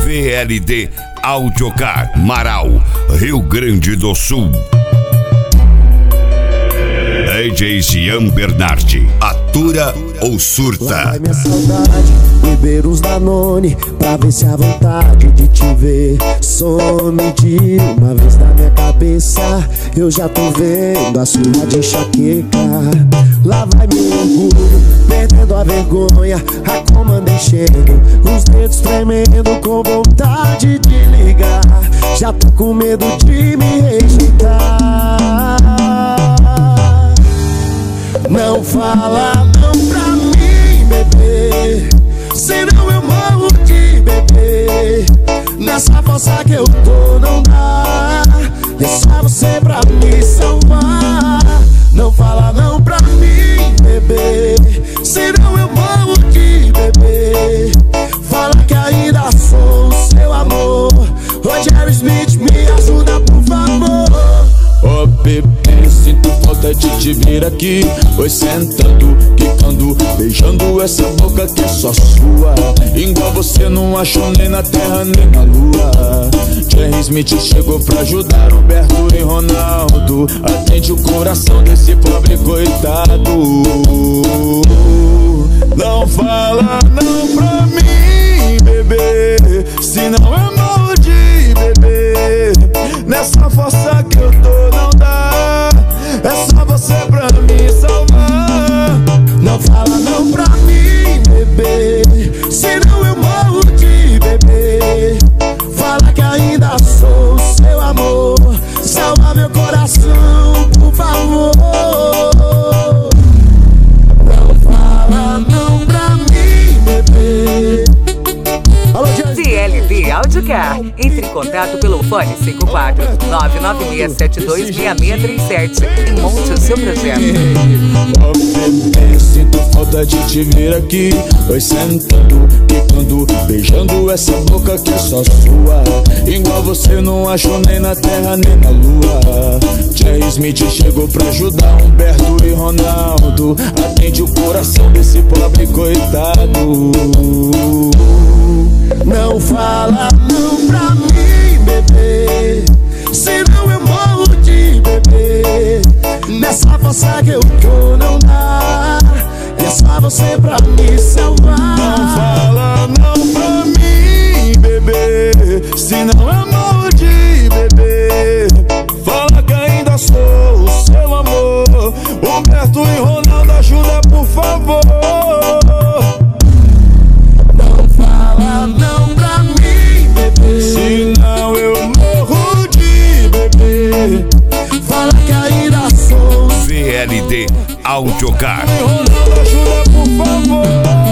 VLD Audiocar, Marau, Rio Grande do Sul. DJ Cian Bernardi, atura ou surta? Lá vai minha saudade, beber uns Danone pra ver se a vontade de te ver some de uma vez da minha cabeça. Eu já tô vendo a sua de enxaqueca. Lá vai meu orgulho, perdendo a vergonha, a comanda enchendo, os dedos tremendo com vontade de ligar. Já tô com medo de me rejeitar. Não fala não pra mim, bebê, senão eu morro de bebê. Nessa força que eu tô não dá, é só você pra me salvar. Não fala não pra mim, bebê, senão eu morro de bebê. Fala que ainda sou o seu amor. Roger Smith, me ajuda por favor. Oh bebê, sinto falta de te ver aqui. Oi, sentando, quicando, beijando essa boca que é só sua. Igual você não acho nem na terra nem na lua. Jerry Smith chegou pra ajudar Roberto e Ronaldo. Atende o coração desse pobre coitado. Não fala não pra mim, bebê, senão eu morro de bebê. Nessa força que eu tô não dá, é só você pra me salvar. Não fala não pra mim, bebê, senão eu morro de bebê. Fala que ainda sou o seu amor. Salva meu coração, por favor. Não fala não pra mim, bebê. VLD Audiocar. Entre em contato pelo fone 54 996726637 e monte o seu projeto. Oh bebê, sinto falta de te ver aqui. Oi, sentando, quicando, beijando essa boca que é só sua. Igual você não acho nem na terra nem na lua. Jerry Smith chegou pra ajudar Humberto e Ronaldo. Atende o coração desse pobre coitado. Não fala não pra mim, bebê, senão eu morro de bebê. Nessa força que eu tô não dá, é só você pra me salvar. Não fala não pra mim, bebê, senão eu morro de bebê. Fala que ainda sou o seu amor. Humberto e Ronaldo, ajuda por favor. Não pra mim, bebê, senão eu morro de bebê. fala que ainda sou VLD Audiocar. Ajuda por favor.